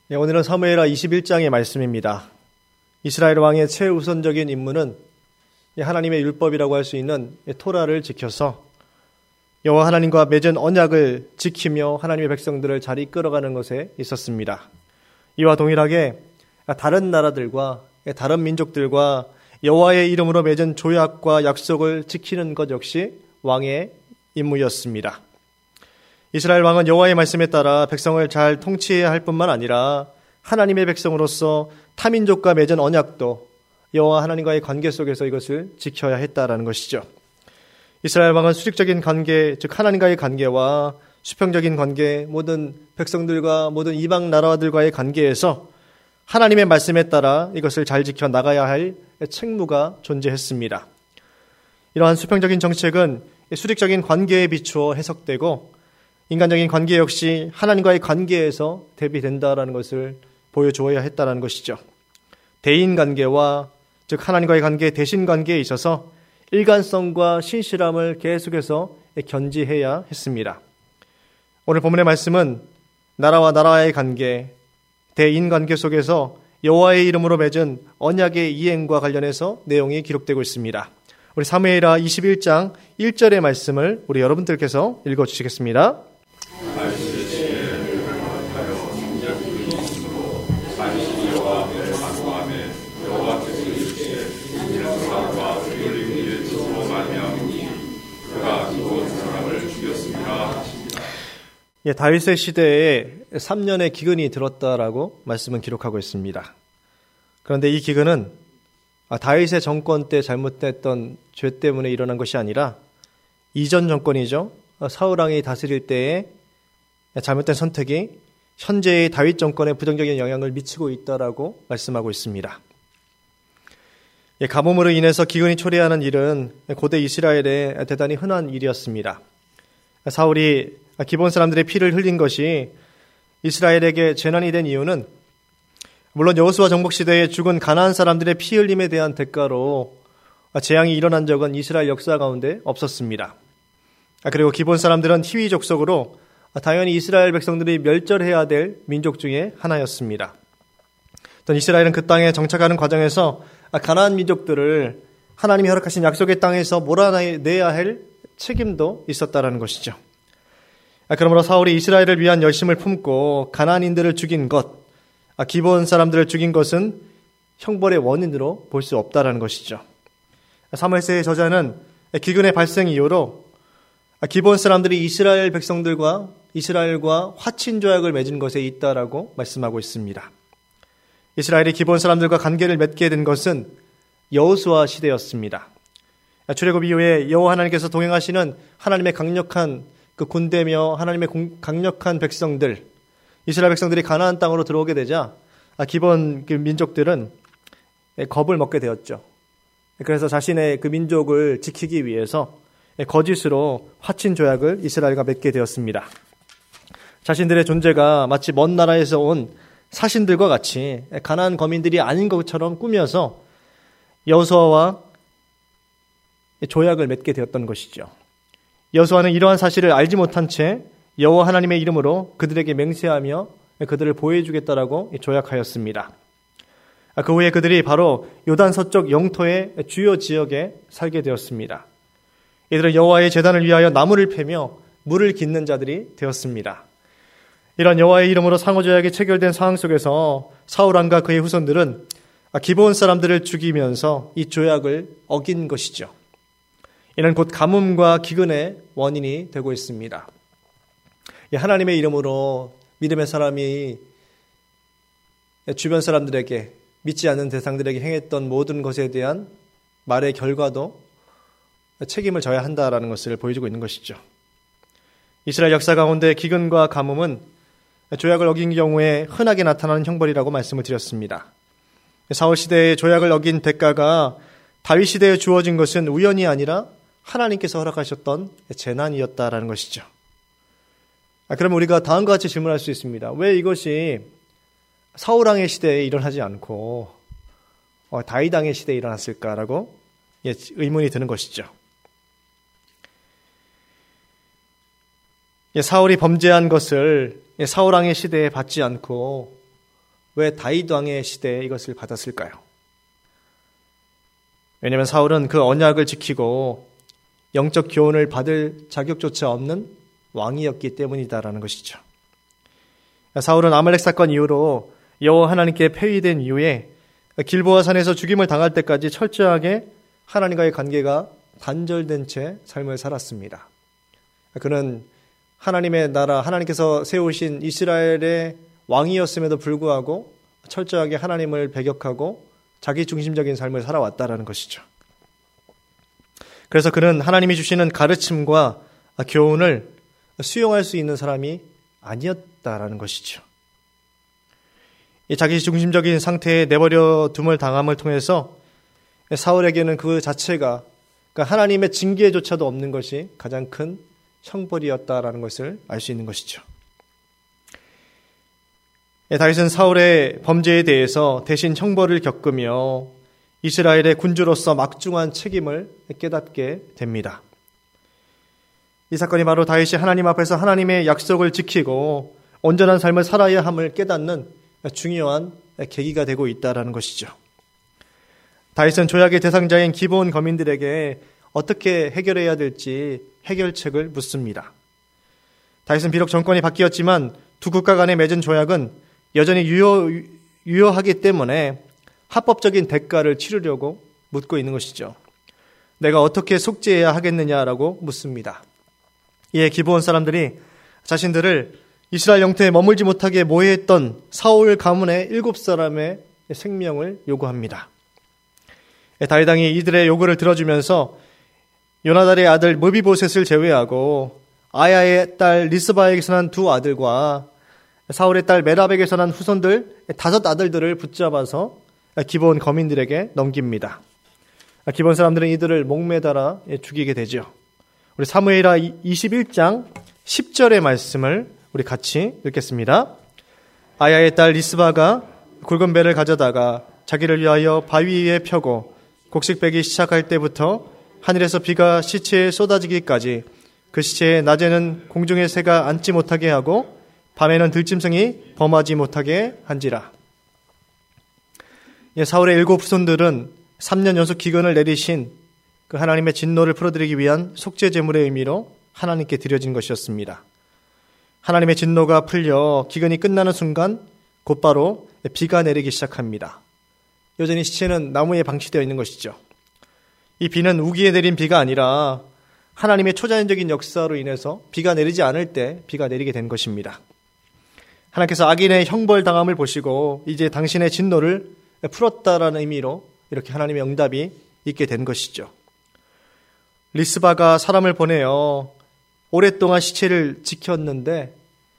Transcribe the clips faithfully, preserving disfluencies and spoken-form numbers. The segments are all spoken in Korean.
네, 오늘은 사무엘하 이십일 장의 말씀입니다. 이스라엘 왕의 최우선적인 임무는 하나님의 율법이라고 할 수 있는 토라를 지켜서 여호와 하나님과 맺은 언약을 지키며 하나님의 백성들을 잘 이끌어가는 것에 있었습니다. 이와 동일하게 다른 나라들과 다른 민족들과 여호와의 이름으로 맺은 조약과 약속을 지키는 것 역시 왕의 임무였습니다. 이스라엘 왕은 여호와의 말씀에 따라 백성을 잘 통치해야 할 뿐만 아니라 하나님의 백성으로서 타민족과 맺은 언약도 여호와 하나님과의 관계 속에서 이것을 지켜야 했다라는 것이죠. 이스라엘 왕은 수직적인 관계, 즉 하나님과의 관계와 수평적인 관계, 모든 백성들과 모든 이방 나라들과의 관계에서 하나님의 말씀에 따라 이것을 잘 지켜 나가야 할 책무가 존재했습니다. 이러한 수평적인 정책은 수직적인 관계에 비추어 해석되고 인간적인 관계 역시 하나님과의 관계에서 대비된다라는 것을 보여주어야 했다라는 것이죠. 대인 관계와 즉 하나님과의 관계, 대신 관계에 있어서 일관성과 신실함을 계속해서 견지해야 했습니다. 오늘 본문의 말씀은 나라와 나라의 관계, 대인 관계 속에서 여호와의 이름으로 맺은 언약의 이행과 관련해서 내용이 기록되고 있습니다. 우리 사무엘하 이십일 장 일 절의 말씀을 우리 여러분들께서 읽어주시겠습니다. 예, 다윗의 시대에 삼 년의 기근이 들었다라고 말씀은 기록하고 있습니다. 그런데 이 기근은 다윗의 정권 때 잘못됐던 죄 때문에 일어난 것이 아니라 이전 정권이죠. 사울 왕이 다스릴 때에 잘못된 선택이 현재의 다윗 정권에 부정적인 영향을 미치고 있다라고 말씀하고 있습니다. 예, 가뭄으로 인해서 기근이 초래하는 일은 고대 이스라엘에 대단히 흔한 일이었습니다. 사울이 기본 사람들의 피를 흘린 것이 이스라엘에게 재난이 된 이유는 물론 여호수아 정복 시대에 죽은 가나안 사람들의 피 흘림에 대한 대가로 재앙이 일어난 적은 이스라엘 역사 가운데 없었습니다. 그리고 기본 사람들은 히위 족속으로 당연히 이스라엘 백성들이 멸절해야 될 민족 중에 하나였습니다. 또 이스라엘은 그 땅에 정착하는 과정에서 가나안 민족들을 하나님이 허락하신 약속의 땅에서 몰아내야 할 책임도 있었다라는 것이죠. 그러므로 사울이 이스라엘을 위한 열심을 품고 가나안인들을 죽인 것, 기본 사람들을 죽인 것은 형벌의 원인으로 볼 수 없다라는 것이죠. 사무엘서의 저자는 기근의 발생 이후로 기본 사람들이 이스라엘 백성들과 이스라엘과 화친 조약을 맺은 것에 있다라고 말씀하고 있습니다. 이스라엘이 기본 사람들과 관계를 맺게 된 것은 여호수아 시대였습니다. 출애굽 이후에 여호와 하나님께서 동행하시는 하나님의 강력한 그 군대며 하나님의 강력한 백성들, 이스라엘 백성들이 가나안 땅으로 들어오게 되자 기본 그 민족들은 겁을 먹게 되었죠. 그래서 자신의 그 민족을 지키기 위해서 거짓으로 화친 조약을 이스라엘과 맺게 되었습니다. 자신들의 존재가 마치 먼 나라에서 온 사신들과 같이 가나안 거민들이 아닌 것처럼 꾸며서 여호수아와 조약을 맺게 되었던 것이죠. 여호수아는 이러한 사실을 알지 못한 채 여호와 하나님의 이름으로 그들에게 맹세하며 그들을 보호해주겠다라고 조약하였습니다. 그 후에 그들이 바로 요단 서쪽 영토의 주요 지역에 살게 되었습니다. 이들은 여호와의 제단을 위하여 나무를 패며 물을 깃는 자들이 되었습니다. 이런 여호와의 이름으로 상호조약이 체결된 상황 속에서 사울 왕과 그의 후손들은 기브온 사람들을 죽이면서 이 조약을 어긴 것이죠. 이는 곧 가뭄과 기근의 원인이 되고 있습니다. 하나님의 이름으로 믿음의 사람이 주변 사람들에게, 믿지 않는 대상들에게 행했던 모든 것에 대한 말의 결과도 책임을 져야 한다라는 것을 보여주고 있는 것이죠. 이스라엘 역사 가운데 기근과 가뭄은 조약을 어긴 경우에 흔하게 나타나는 형벌이라고 말씀을 드렸습니다. 사울 시대의 조약을 어긴 대가가 다윗 시대에 주어진 것은 우연이 아니라 하나님께서 허락하셨던 재난이었다라는 것이죠. 아, 그러면 우리가 다음과 같이 질문할 수 있습니다. 왜 이것이 사울 왕의 시대에 일어나지 않고 어, 다윗 왕의 시대에 일어났을까라고 예, 의문이 드는 것이죠. 예, 사울이 범죄한 것을 예, 사울 왕의 시대에 받지 않고 왜 다윗 왕의 시대에 이것을 받았을까요? 왜냐하면 사울은 그 언약을 지키고 영적 교훈을 받을 자격조차 없는 왕이었기 때문이다라는 것이죠. 사울은 아말렉 사건 이후로 여호와 하나님께 폐위된 이후에 길보아 산에서 죽임을 당할 때까지 철저하게 하나님과의 관계가 단절된 채 삶을 살았습니다. 그는 하나님의 나라, 하나님께서 세우신 이스라엘의 왕이었음에도 불구하고 철저하게 하나님을 배격하고 자기 중심적인 삶을 살아왔다라는 것이죠. 그래서 그는 하나님이 주시는 가르침과 교훈을 수용할 수 있는 사람이 아니었다라는 것이죠. 이 자기 중심적인 상태에 내버려 둠을 당함을 통해서 사울에게는 그 자체가 그러니까 하나님의 징계조차도 없는 것이 가장 큰 형벌이었다라는 것을 알 수 있는 것이죠. 다윗은 사울의 범죄에 대해서 대신 형벌을 겪으며 이스라엘의 군주로서 막중한 책임을 깨닫게 됩니다. 이 사건이 바로 다윗이 하나님 앞에서 하나님의 약속을 지키고 온전한 삶을 살아야 함을 깨닫는 중요한 계기가 되고 있다는 것이죠. 다윗은 조약의 대상자인 기브온 거민들에게 어떻게 해결해야 될지 해결책을 묻습니다. 다윗은 비록 정권이 바뀌었지만 두 국가 간에 맺은 조약은 여전히 유효, 유효하기 때문에 합법적인 대가를 치르려고 묻고 있는 것이죠. 내가 어떻게 속죄해야 하겠느냐라고 묻습니다. 이에 기브온 사람들이 자신들을 이스라엘 영토에 머물지 못하게 모해했던 사울 가문의 일곱 사람의 생명을 요구합니다. 다윗 왕이 이들의 요구를 들어주면서 요나단의 아들 무비보셋을 제외하고 아야의 딸 리스바에게서 난 두 아들과 사울의 딸 메랍에게서 난 후손들 다섯 아들들을 붙잡아서 기브온 거민들에게 넘깁니다. 기브온 사람들은 이들을 목매달아 죽이게 되죠. 우리 사무엘하 이십일 장 십 절의 말씀을 우리 같이 읽겠습니다. 아야의 딸 리스바가 굵은 배를 가져다가 자기를 위하여 바위 위에 펴고 곡식 빼기 시작할 때부터 하늘에서 비가 시체에 쏟아지기까지 그 시체에 낮에는 공중의 새가 앉지 못하게 하고 밤에는 들짐승이 범하지 못하게 한지라. 예, 사울의 일곱 후손들은 삼 년 연속 기근을 내리신 그 하나님의 진노를 풀어드리기 위한 속죄 제물의 의미로 하나님께 드려진 것이었습니다. 하나님의 진노가 풀려 기근이 끝나는 순간 곧바로 비가 내리기 시작합니다. 여전히 시체는 나무에 방치되어 있는 것이죠. 이 비는 우기에 내린 비가 아니라 하나님의 초자연적인 역사로 인해서 비가 내리지 않을 때 비가 내리게 된 것입니다. 하나님께서 악인의 형벌 당함을 보시고 이제 당신의 진노를 풀었다라는 의미로 이렇게 하나님의 응답이 있게 된 것이죠. 리스바가 사람을 보내어 오랫동안 시체를 지켰는데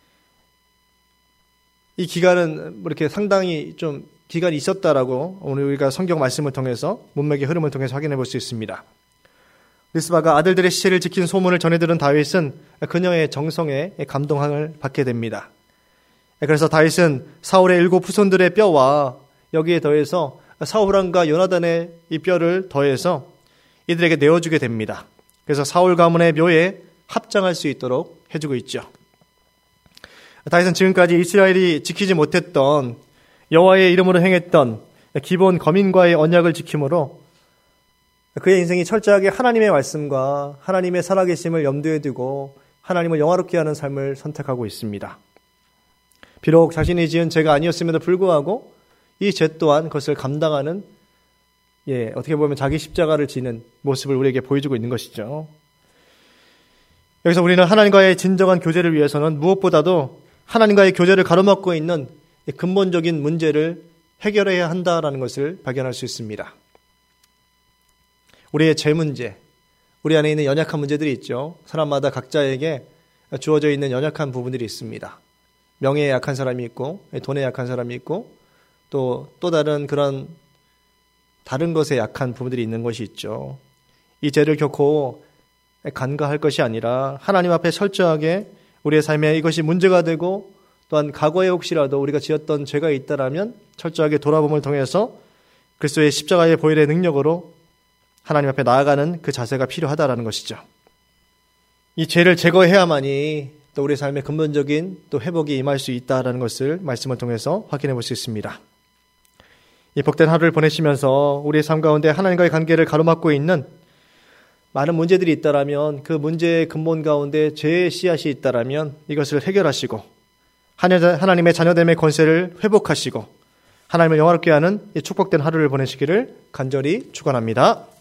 이 기간은 이렇게 상당히 좀 기간이 있었다라고 오늘 우리가 성경 말씀을 통해서 문맥의 흐름을 통해서 확인해 볼 수 있습니다. 리스바가 아들들의 시체를 지킨 소문을 전해들은 다윗은 그녀의 정성에 감동을 받게 됩니다. 그래서 다윗은 사울의 일곱 후손들의 뼈와 여기에 더해서 사울왕과 요나단의 이 뼈를 더해서 이들에게 내어주게 됩니다. 그래서 사울 가문의 묘에 합장할 수 있도록 해주고 있죠. 다윗은 지금까지 이스라엘이 지키지 못했던 여호와의 이름으로 행했던 기브온 거민과의 언약을 지킴으로 그의 인생이 철저하게 하나님의 말씀과 하나님의 살아계심을 염두에 두고 하나님을 영화롭게 하는 삶을 선택하고 있습니다. 비록 자신이 지은 죄가 아니었음에도 불구하고 이 죄 또한 그것을 감당하는 예, 어떻게 보면 자기 십자가를 지는 모습을 우리에게 보여주고 있는 것이죠. 여기서 우리는 하나님과의 진정한 교제를 위해서는 무엇보다도 하나님과의 교제를 가로막고 있는 근본적인 문제를 해결해야 한다라는 것을 발견할 수 있습니다. 우리의 죄 문제, 우리 안에 있는 연약한 문제들이 있죠. 사람마다 각자에게 주어져 있는 연약한 부분들이 있습니다. 명예에 약한 사람이 있고 돈에 약한 사람이 있고 또, 또 다른 그런 다른 것에 약한 부분들이 있는 것이 있죠. 이 죄를 결코 간과할 것이 아니라 하나님 앞에 철저하게 우리의 삶에 이것이 문제가 되고 또한 과거에 혹시라도 우리가 지었던 죄가 있다라면 철저하게 돌아봄을 통해서 그리스도의 십자가의 보혈의 능력으로 하나님 앞에 나아가는 그 자세가 필요하다라는 것이죠. 이 죄를 제거해야만이 또 우리 삶의 근본적인 또 회복이 임할 수 있다라는 것을 말씀을 통해서 확인해 볼 수 있습니다. 이 복된 하루를 보내시면서 우리의 삶 가운데 하나님과의 관계를 가로막고 있는 많은 문제들이 있다라면 그 문제의 근본 가운데 죄의 씨앗이 있다라면 이것을 해결하시고 하나님의 자녀됨의 권세를 회복하시고 하나님을 영화롭게 하는 이 축복된 하루를 보내시기를 간절히 축원합니다.